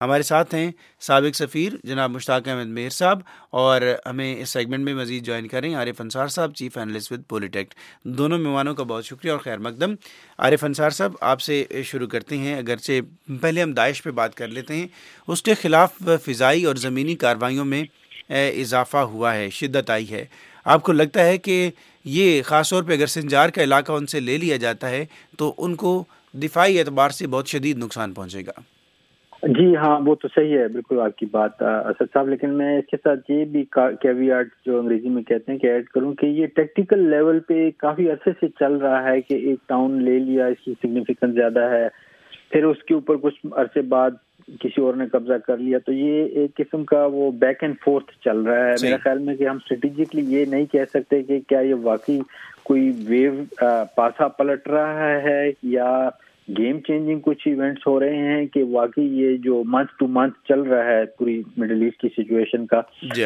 ہمارے ساتھ ہیں سابق سفیر جناب مشتاق احمد میر صاحب، اور ہمیں اس سیگمنٹ میں مزید جوائن کریں عارف انصار صاحب، چیف اینالسٹ ود پولیٹیکٹ۔ دونوں مہمانوں کا بہت شکریہ اور خیر مقدم۔ عارف انصار صاحب، آپ سے شروع کرتے ہیں۔ اگرچہ پہلے ہم داعش پہ بات کر لیتے ہیں، اس کے خلاف فضائی اور زمینی کارروائیوں میں اضافہ ہوا ہے، شدت آئی ہے۔ آپ کو لگتا ہے کہ یہ خاص طور پہ اگر سنجار کا علاقہ ان سے لے لیا جاتا ہے تو ان کو دفاعی اعتبار سے بہت شدید نقصان پہنچے گا؟ جی ہاں، وہ تو صحیح ہے بالکل آپ کی بات اسد صاحب، لیکن میں اس کے ساتھ یہ بھی کیویاٹ جو انگریزی میں کہتے ہیں کہ ایڈ کروں کہ یہ ٹیکٹیکل لیول پہ کافی عرصے سے چل رہا ہے کہ ایک ٹاؤن لے لیا، اس کی سگنیفیکنس زیادہ ہے، پھر اس کے اوپر کچھ عرصے بعد کسی اور نے قبضہ کر لیا، تو یہ ایک قسم کا وہ بیک اینڈ فورتھ چل رہا ہے۔ میرا خیال میں کہ ہم اسٹریٹجکلی یہ نہیں کہہ سکتے کہ کیا یہ واقعی کوئی ویو پاسا پلٹ رہا ہے یا گیم چینجنگ کچھ ایونٹس ہو رہے ہیں، کہ واقعی یہ جو منتھ ٹو منتھ چل رہا ہے پوری مڈل ایسٹ کی سچویشن کا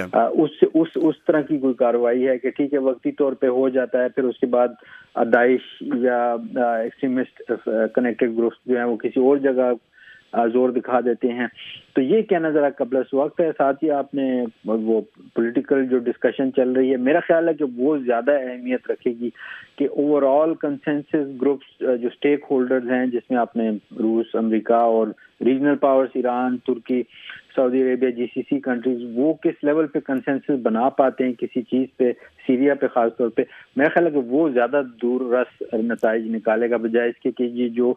اس طرح کی کوئی کارروائی ہے کہ ٹھیک ہے وقتی طور پہ ہو جاتا ہے، پھر اس کے بعد داعش یا ایکسٹریمسٹ کنیکٹڈ گروپس جو ہیں وہ کسی اور جگہ زور دکھا دیتے ہیں۔ تو یہ کہنا ذرا قبل از وقت ہے۔ ساتھ ہی آپ نے وہ پولیٹیکل جو ڈسکشن چل رہی ہے، میرا خیال ہے کہ وہ زیادہ اہمیت رکھے گی کہ اوور آل کنسنسس گروپس جو اسٹیک ہولڈرز ہیں، جس میں آپ نے روس، امریکہ اور ریجنل پاورز ایران، ترکی، Saudi Arabia, G C C countries, وہ کس لیول پہ کنسنسس بنا پاتے ہیں کسی چیز پہ، سیریا پہ خاص طور پہ، میرا خیال ہے کہ وہ زیادہ دور رس نتائج نکالے گا، بجائے اس کے کہ یہ جو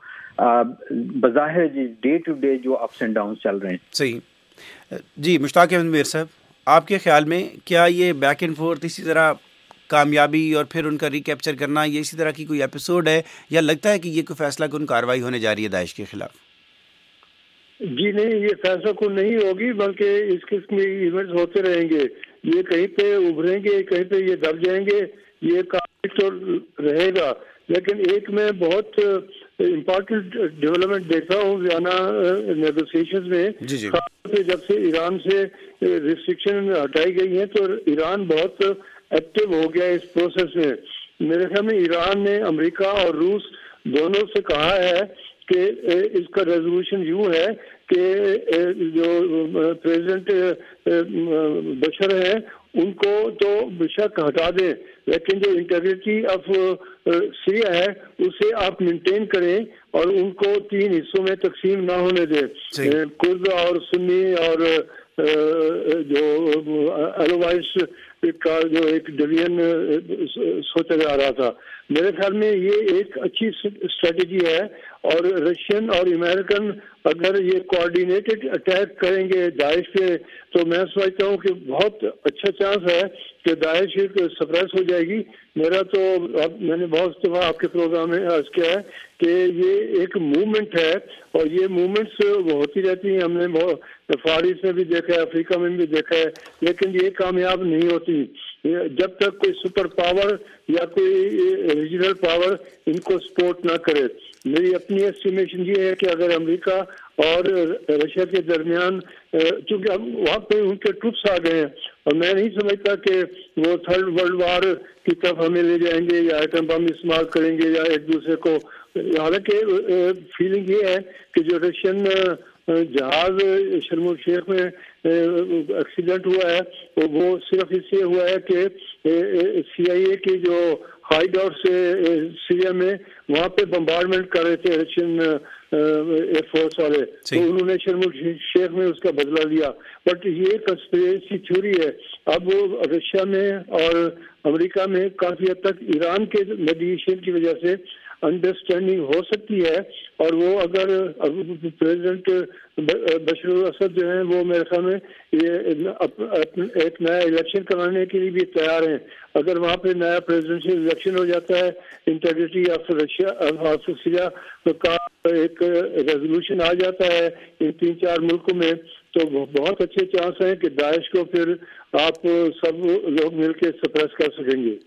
بظاہر ڈے ٹو ڈے جو اپس اینڈ ڈاؤنس چل رہے ہیں۔ صحیح جی، مشتاق احمد میر صاحب، آپ کے خیال میں کیا یہ بیک اینڈ فورتھ اسی طرح کامیابی اور پھر ان کا ریکیپچر کرنا، یہ اسی طرح کی کوئی ایپیسوڈ ہے، یا لگتا ہے کہ یہ کوئی فیصلہ کن کارروائی ہونے جا رہی ہے داعش کے خلاف؟ جی نہیں، یہ فیصلہ کن نہیں ہوگی، بلکہ اس قسم کے ایونٹس ہوتے رہیں گے، یہ کہیں پہ ابھریں گے، کہیں پہ یہ دب جائیں گے، یہ کانفلکٹ تو رہے گا۔ لیکن ایک میں بہت امپورٹنٹ ڈیولپمنٹ دیکھتا ہوں ویانا نیگوسیشنز میں، خاص طور پہ جب سے ایران سے ریسٹرکشن ہٹائی گئی ہیں تو ایران بہت ایکٹیو ہو گیا اس پروسیس میں۔ میرے خیال میں ایران نے امریکہ اور روس دونوں سے کہا ہے کہ اس کا ریزولوشن یوں ہے کہ جو پریزیڈنٹ بشر ہیں ان کو تو بشک ہٹا دیں، لیکن جو انٹیگریٹی آف سیریا ہے اسے آپ مینٹین کریں اور ان کو 3 حصوں میں تقسیم نہ ہونے دیں، کرد اور سنی، اور جو الوائس کا جو ایک ڈویژن سوچا جا رہا تھا۔ میرے خیال میں یہ ایک اچھی اسٹریٹجی ہے، اور رشین اور امریکن اگر یہ کوآرڈینیٹڈ اٹیک کریں گے داعش پہ تو میں سمجھتا ہوں کہ بہت اچھا چانس ہے کہ داعش سپریس ہو جائے گی۔ میرا تو میں نے بہت دفعہ آپ کے پروگرام میں عرض کیا ہے کہ یہ ایک موومنٹ ہے، اور یہ موومنٹس ہوتی رہتی ہیں، ہم نے بہت فارس میں بھی دیکھا ہے، افریقہ میں بھی دیکھا ہے، لیکن یہ کامیاب نہیں ہوتی جب تک کوئی سپر پاور یا کوئی ریجنل پاور ان کو سپورٹ نہ کرے۔ میری اپنی ایسٹیمیشن یہ ہے کہ اگر امریکہ اور رشیا کے درمیان، چونکہ وہاں پہ ان کے ٹروپس آ گئے ہیں، اور میں نہیں سمجھتا کہ وہ تھرڈ ورلڈ وار کی طرف ہمیں لے جائیں گے یا ایٹم بم استعمال کریں گے یا ایک دوسرے کو، حالانکہ فیلنگ یہ ہے کہ جو رشین جہاز شرم الشیخ میں ایکسیڈنٹ ہوا ہے وہ صرف اس سے ہوا ہے کہ سی آئی اے کی جو ہائیڈ آؤٹ سے سیریا میں وہاں پہ بمبارڈمنٹ کر رہے تھے رشین ایئر فورس والے، تو انہوں نے شرم الشیخ میں اس کا بدلہ لیا۔ بٹ یہ کنسپریسی تھیوری ہے۔ اب وہ رشیا میں اور امریکہ میں کافی حد تک ایران کے میڈیشن کی وجہ سے انڈرسٹینڈنگ ہو سکتی ہے، اور وہ اگر پریزیڈنٹ بشار الاسد جو ہیں وہ میرے خیال میں ایک نیا الیکشن کرانے کے لیے بھی تیار ہیں۔ اگر وہاں پہ نیا پریزیڈنشیل الیکشن ہو جاتا ہے، انٹیگریٹی آف سیریا کا ایک ریزولوشن آ جاتا ہے ان 3-4 ملکوں میں، تو بہت اچھے چانس ہیں کہ داعش کو پھر آپ سب لوگ مل کے سپریس کر سکیں گے۔